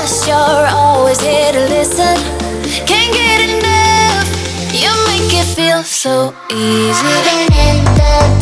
us, you're always here to listen. Can't get enough, you make it feel so easy. Even in the